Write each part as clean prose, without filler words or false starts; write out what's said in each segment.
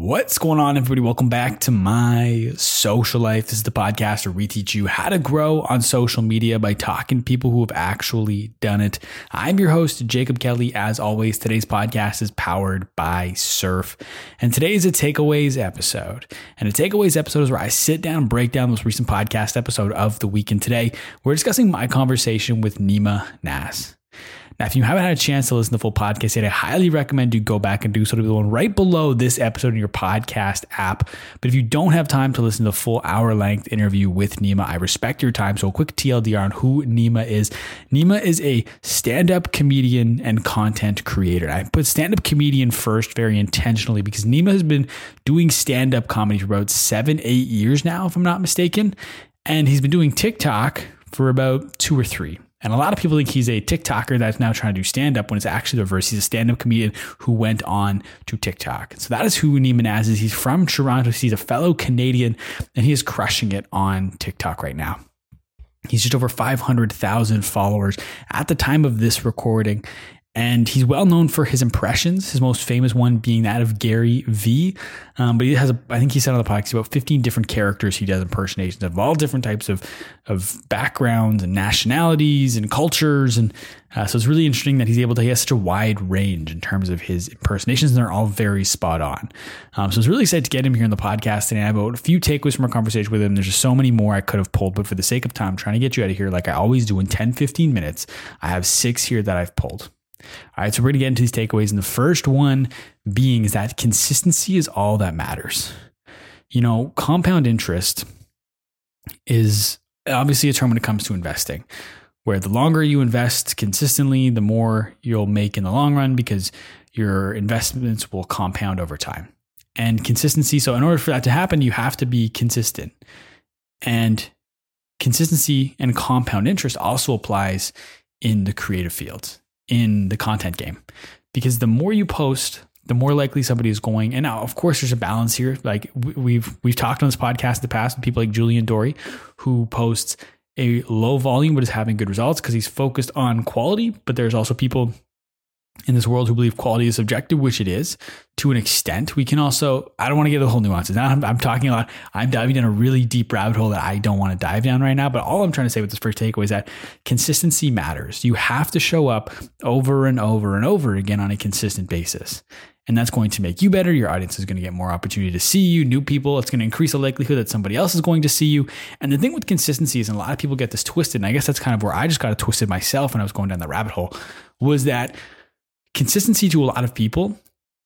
What's going on, everybody? Welcome back to My Social Life. This is the podcast where we teach you how to grow on social media by talking to people who have actually done it. I'm your host, Jacob Kelly. As always, today's podcast is powered by Surf. And today is a takeaways episode. And a takeaways episode is where I sit down and break down the most recent podcast episode of the week. And today, we're discussing my conversation with Nima Naz. Now, if you haven't had a chance to listen to the full podcast yet, I highly recommend you go back and do so to the one right below this episode in your podcast app. But if you don't have time to listen to the full hour-length interview with Nima, I respect your time. So a quick TLDR on who Nima is. Nima is a stand-up comedian and content creator. I put stand-up comedian first very intentionally because Nima has been doing stand-up comedy for about 7-8 years now, if I'm not mistaken. And he's been doing TikTok for about 2 or 3. And a lot of people think he's a TikToker that's now trying to do stand-up when it's actually the reverse. He's a stand-up comedian who went on to TikTok. So that is who Nima Naz is. He's from Toronto. He's a fellow Canadian, and he is crushing it on TikTok right now. He's just over 500,000 followers at the time of this recording. And he's well known for his impressions, his most famous one being that of Gary Vee. But he has, I think he said on the podcast, about 15 different characters he does impersonations of all different types of backgrounds and nationalities and cultures. And so it's really interesting that he has such a wide range in terms of his impersonations, and they're all very spot on. So it's really excited to get him here on the podcast today. I have a few takeaways from our conversation with him. There's just so many more I could have pulled, but for the sake of time, I'm trying to get you out of here like I always do in 10-15 minutes. I have 6 here that I've pulled. All right, so we're going to get into these takeaways. And the first one being is that consistency is all that matters. You know, compound interest is obviously a term when it comes to investing, where the longer you invest consistently, the more you'll make in the long run because your investments will compound over time. And consistency, so in order for that to happen, you have to be consistent. And consistency and compound interest also applies in the creative fields, in the content game, because the more you post, the more likely somebody is going. And now, of course, there's a balance here. Like we've talked on this podcast in the past with people like Julian Dory, who posts a low volume but is having good results because he's focused on quality. But there's also people in this world who believe quality is subjective, which it is to an extent. We can also, I don't want to get the whole nuances. Now I'm talking a lot. I'm diving down a really deep rabbit hole that I don't want to dive down right now. But all I'm trying to say with this first takeaway is that consistency matters. You have to show up over and over and over again on a consistent basis. And that's going to make you better. Your audience is going to get more opportunity to see you, new people. It's going to increase the likelihood that somebody else is going to see you. And the thing with consistency is, and a lot of people get this twisted, and I guess that's kind of where I just got it twisted myself when I was going down the rabbit hole, was that consistency to a lot of people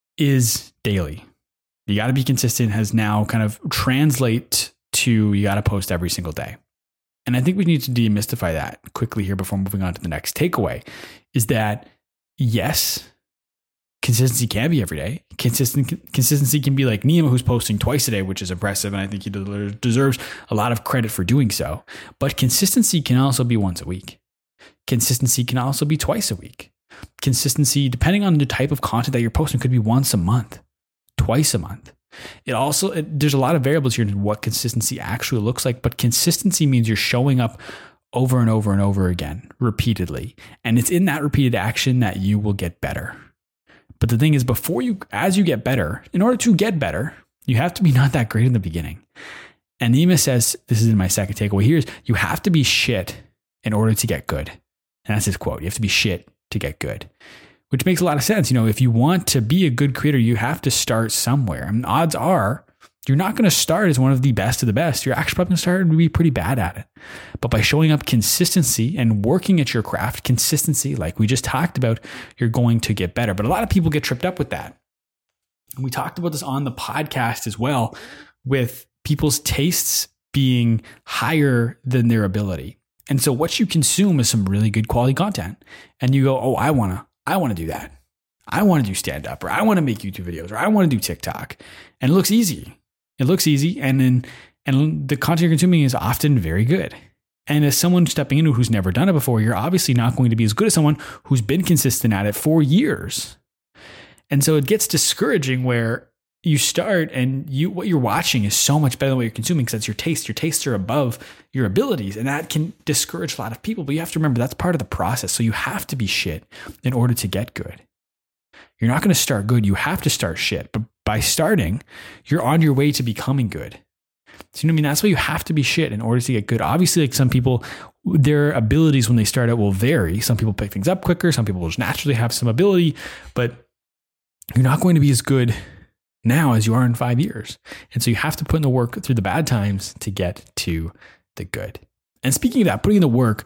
is daily. You got to be consistent has now kind of translate to you got to post every single day. And I think we need to demystify that quickly here before moving on to the next takeaway, is that yes, consistency can be every day. Consistency can be like Nima, who's posting twice a day, which is impressive. And I think he deserves a lot of credit for doing so. But consistency can also be once a week. Consistency can also be twice a week. Consistency, depending on the type of content that you're posting, could be once a month, twice a month. There's a lot of variables here in what consistency actually looks like, but consistency means you're showing up over and over and over again, repeatedly. And it's in that repeated action that you will get better. But the thing is, as you get better, in order to get better, you have to be not that great in the beginning. And Nima says, this is in my second takeaway here, is you have to be shit in order to get good. And that's his quote. You have to be shit to get good, which makes a lot of sense. You know, if you want to be a good creator, you have to start somewhere. And odds are you're not going to start as one of the best of the best. You're actually probably going to start and be pretty bad at it. But by showing up consistency and working at your craft, consistency, like we just talked about, you're going to get better. But a lot of people get tripped up with that. And we talked about this on the podcast as well, with people's tastes being higher than their ability. And so what you consume is some really good quality content. And you go, oh, I want to do that. I want to do stand up, or I want to make YouTube videos, or I want to do TikTok. And it looks easy. And the content you're consuming is often very good. And as someone stepping into who's never done it before, you're obviously not going to be as good as someone who's been consistent at it for years. And so it gets discouraging where you start and what you're watching is so much better than what you're consuming because that's your taste. Your tastes are above your abilities, and that can discourage a lot of people. But you have to remember that's part of the process. So you have to be shit in order to get good. You're not going to start good. You have to start shit. But by starting, you're on your way to becoming good. So, you know what I mean? That's why you have to be shit in order to get good. Obviously, like some people, their abilities when they start out will vary. Some people pick things up quicker. Some people will just naturally have some ability, but you're not going to be as good now as you are in 5 years. And so you have to put in the work through the bad times to get to the good. And speaking of that, putting in the work,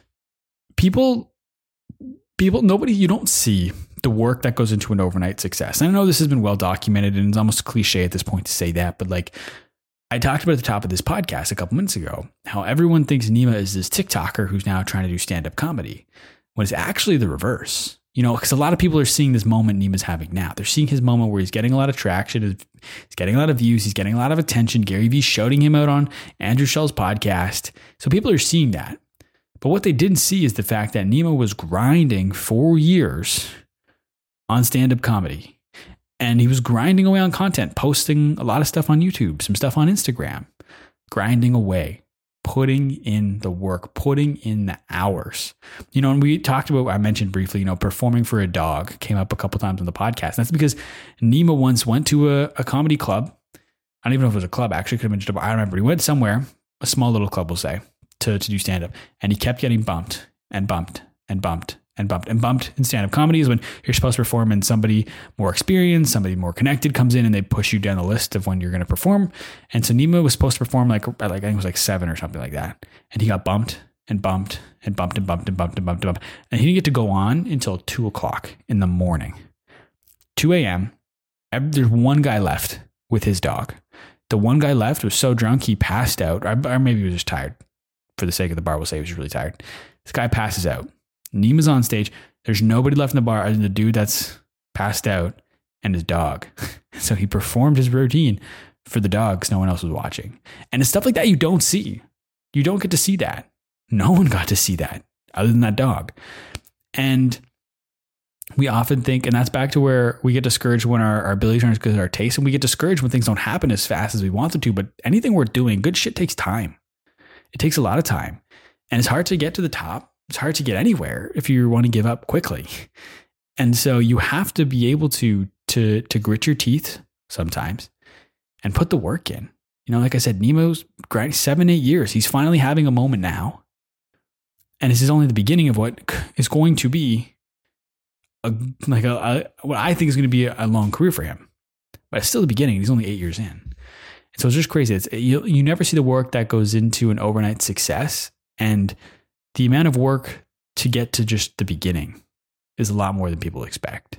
nobody, you don't see the work that goes into an overnight success. And I know this has been well documented and it's almost cliche at this point to say that, but like I talked about at the top of this podcast a couple minutes ago, how everyone thinks Nima is this TikToker who's now trying to do stand-up comedy, when it's actually the reverse. You know, because a lot of people are seeing this moment Nima's having now. They're seeing his moment where he's getting a lot of traction, he's getting a lot of views, he's getting a lot of attention. Gary Vee's shouting him out on Andrew Schell's podcast. So people are seeing that. But what they didn't see is the fact that Nima was grinding 4 years on stand-up comedy. And he was grinding away on content, posting a lot of stuff on YouTube, some stuff on Instagram, grinding away, putting in the work, putting in the hours. You know, and we talked about, I mentioned briefly, you know, performing for a dog came up a couple times on the podcast. And that's because Nima once went to a comedy club. I don't even know if it was a club, actually. Could have been just I remember he went somewhere, a small little club, we'll say, to do stand-up. And he kept getting bumped and bumped and bumped and bumped and bumped. In stand-up comedy is when you're supposed to perform and somebody more experienced, somebody more connected comes in and they push you down the list of when you're going to perform. And so Nima was supposed to perform like I think it was like 7 or something like that. And he got bumped and bumped and bumped and bumped and bumped and bumped and bumped. And he didn't get to go on until 2 o'clock in the morning. 2 a.m. There's one guy left with his dog. The one guy left was so drunk he passed out, or maybe he was just tired. For the sake of the bar, we'll say he was really tired. This guy passes out. Nima's on stage. There's nobody left in the bar other than the dude that's passed out and his dog. So he performed his routine for the dog because no one else was watching. And it's stuff like that you don't see. You don't get to see that. No one got to see that other than that dog. And we often think, and that's back to where we get discouraged when our abilities aren't as good as our taste, and we get discouraged when things don't happen as fast as we want them to. But anything we're doing, good shit takes time. It takes a lot of time. And it's hard to get to the top. It's hard to get anywhere if you want to give up quickly. And so you have to be able to grit your teeth sometimes and put the work in. You know, like I said, Nima's grinding 7-8 years. He's finally having a moment now. And this is only the beginning of what is going to be what I think is going to be a long career for him. But it's still the beginning. He's only 8 years in. And so it's just crazy. You never see the work that goes into an overnight success. And the amount of work to get to just the beginning is a lot more than people expect.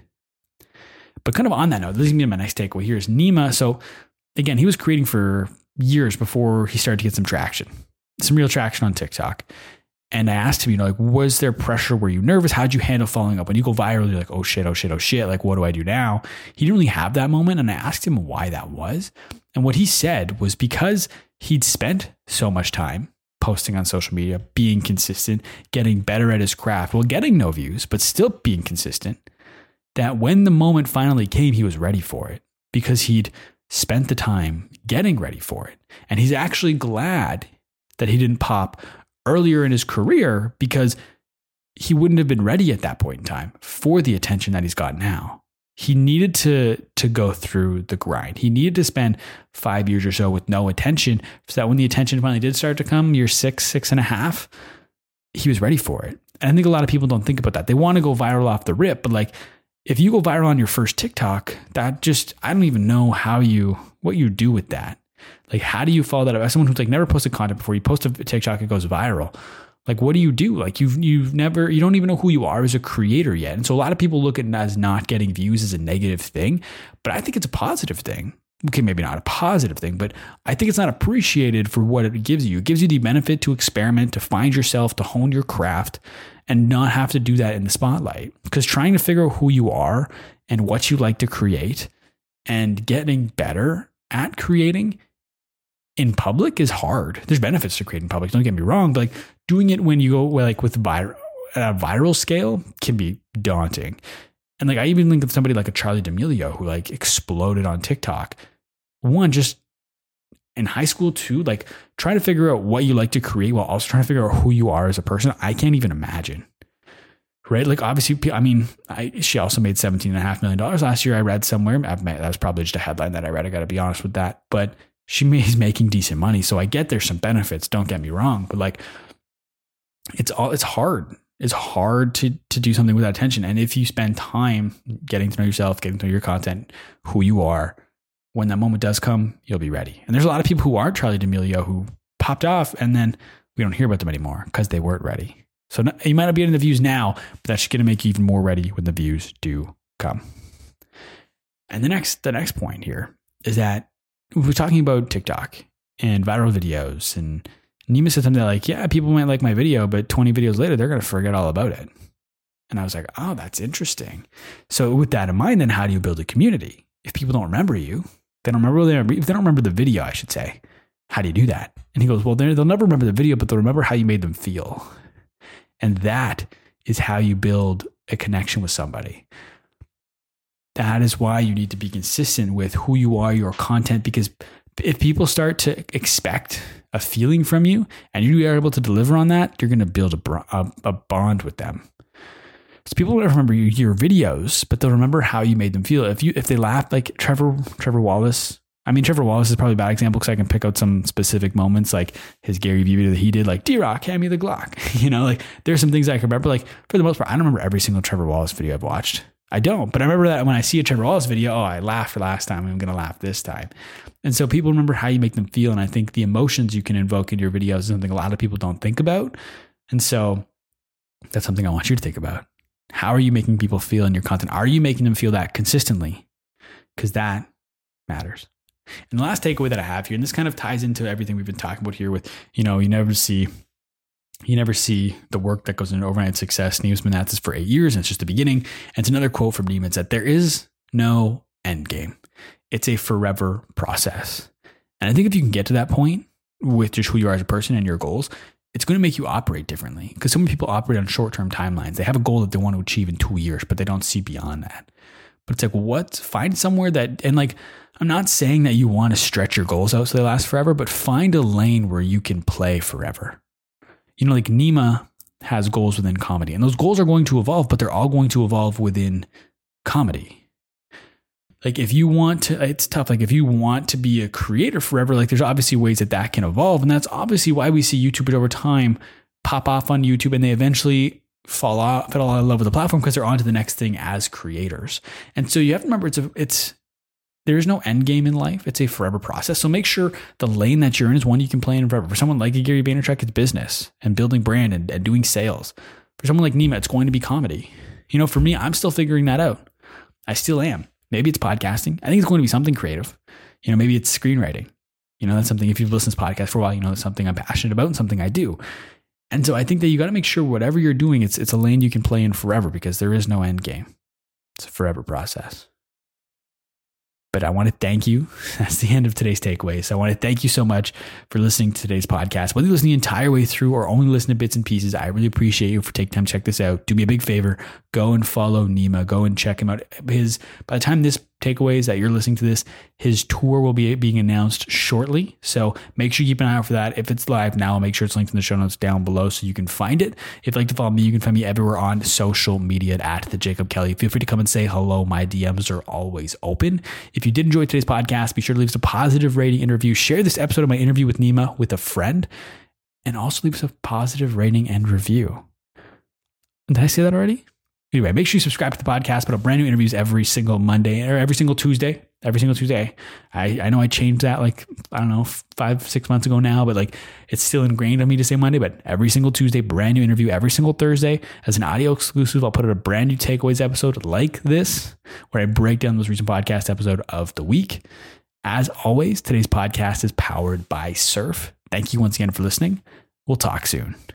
But kind of on that note, this is going to be my next takeaway here is Nima. So again, he was creating for years before he started to get some real traction on TikTok. And I asked him, you know, like, was there pressure? Were you nervous? How'd you handle following up? When you go viral, you're like, oh shit. Like, what do I do now? He didn't really have that moment. And I asked him why that was. And what he said was because he'd spent so much time posting on social media, being consistent, getting better at his craft, well, getting no views, but still being consistent, that when the moment finally came, he was ready for it because he'd spent the time getting ready for it. And he's actually glad that he didn't pop earlier in his career because he wouldn't have been ready at that point in time for the attention that he's got now. He needed to go through the grind. He needed to spend 5 years or so with no attention so that when the attention finally did start to come, year 6.5, he was ready for it. And I think a lot of people don't think about that. They want to go viral off the rip, but like if you go viral on your first TikTok, I don't even know what you do with that. Like, how do you follow that up? As someone who's like never posted content before, you post a TikTok, it goes viral. Like, what do you do? Like, you don't even know who you are as a creator yet. And so a lot of people look at it as not getting views as a negative thing, but I think it's a positive thing. Okay, maybe not a positive thing, but I think it's not appreciated for what it gives you. It gives you the benefit to experiment, to find yourself, to hone your craft, and not have to do that in the spotlight. Because trying to figure out who you are and what you like to create and getting better at creating in public is hard. There's benefits to creating in public. Don't get me wrong, but like doing it when you go like with viral scale can be daunting. And like I even think of somebody like a Charli D'Amelio who like exploded on TikTok. One, just in high school. Two, like trying to figure out what you like to create while also trying to figure out who you are as a person. I can't even imagine. right? Like obviously, I mean, she also made $17.5 million last year. I read somewhere. That was probably just a headline that I read. I got to be honest with that. But is making decent money. So I get there's some benefits. Don't get me wrong. But like, it's hard. It's hard to do something without attention. And if you spend time getting to know yourself, getting to know your content, who you are, when that moment does come, you'll be ready. And there's a lot of people who are Charli D'Amelio who popped off and then we don't hear about them anymore because they weren't ready. So you might not be getting the views now, but that's going to make you even more ready when the views do come. And the next point here is that we're talking about TikTok and viral videos, and Nima said something like, yeah, people might like my video, but 20 videos later, they're going to forget all about it. And I was like, oh, that's interesting. So with that in mind, then how do you build a community? If people don't remember you, if they don't remember the video, I should say, how do you do that? And he goes, well, they'll never remember the video, but they'll remember how you made them feel. And that is how you build a connection with somebody. That is why you need to be consistent with who you are, your content, because if people start to expect a feeling from you and you are able to deliver on that, you're going to build a bond with them. So people will remember your videos, but they'll remember how you made them feel. If they laugh, like Trevor Wallace. I mean, Trevor Wallace is probably a bad example because I can pick out some specific moments, like his Gary Vee video that he did, like D-Rock, hand me the Glock. Like there's some things I can remember. Like for the most part, I don't remember every single Trevor Wallace video I've watched. I don't, but I remember that when I see a Trevor Wallace video, I laughed last time, I'm going to laugh this time. And so people remember how you make them feel. And I think the emotions you can invoke in your videos is something a lot of people don't think about. And so that's something I want you to think about. How are you making people feel in your content? Are you making them feel that consistently? Because that matters. And the last takeaway that I have here, and this kind of ties into everything we've been talking about here with, you never see the work that goes into overnight success. Nima's been at this for 8 years and it's just the beginning. And it's another quote from Nima. It's that there is no end game. It's a forever process. And I think if you can get to that point with just who you are as a person and your goals, it's going to make you operate differently. Because so many people operate on short-term timelines. They have a goal that they want to achieve in 2 years, but they don't see beyond that. But it's like, find somewhere that, and like, I'm not saying that you want to stretch your goals out so they last forever, but find a lane where you can play forever. Like Nima has goals within comedy, and those goals are going to evolve, but they're all going to evolve within comedy. Like if you want to, it's tough. Like if you want to be a creator forever, like there's obviously ways that can evolve. And that's obviously why we see YouTubers over time pop off on YouTube and they eventually fall out of love with the platform because they're on to the next thing as creators. And so you have to remember there is no end game in life. It's a forever process. So make sure the lane that you're in is one you can play in forever. For someone like Gary Vaynerchuk, it's business and building brand and doing sales. For someone like Nima, it's going to be comedy. For me, I'm still figuring that out. I still am. Maybe it's podcasting. I think it's going to be something creative. Maybe it's screenwriting. That's something, if you've listened to this podcast for a while, that's something I'm passionate about and something I do. And so I think that you got to make sure whatever you're doing, it's a lane you can play in forever because there is no end game. It's a forever process. But I want to thank you. That's the end of today's takeaways. I want to thank you so much for listening to today's podcast. Whether you listen the entire way through or only listen to bits and pieces, I really appreciate you for taking time to check this out. Do me a big favor. Go and follow Nima. Go and check him out. By the time this takeaways that you're listening to this, his tour will be being announced shortly. So make sure you keep an eye out for that. If it's live now, I'll make sure it's linked in the show notes down below so you can find it. If you'd like to follow me, you can find me everywhere on social media at The Jacob Kelly. Feel free to come and say hello. My DMs are always open. If you did enjoy today's podcast, be sure to leave us a positive rating and review. Share this episode of my interview with Nima with a friend, and also leave us a positive rating and review. Did I say that already? Anyway, make sure you subscribe to the podcast, put up brand new interviews every single Monday or every single Tuesday. I know I changed that 5-6 months ago now, but it's still ingrained on me to say Monday, but every single Tuesday, brand new interview. Every single Thursday as an audio exclusive, I'll put out a brand new takeaways episode like this, where I break down those recent podcast episode of the week. As always, today's podcast is powered by Surf. Thank you once again for listening. We'll talk soon.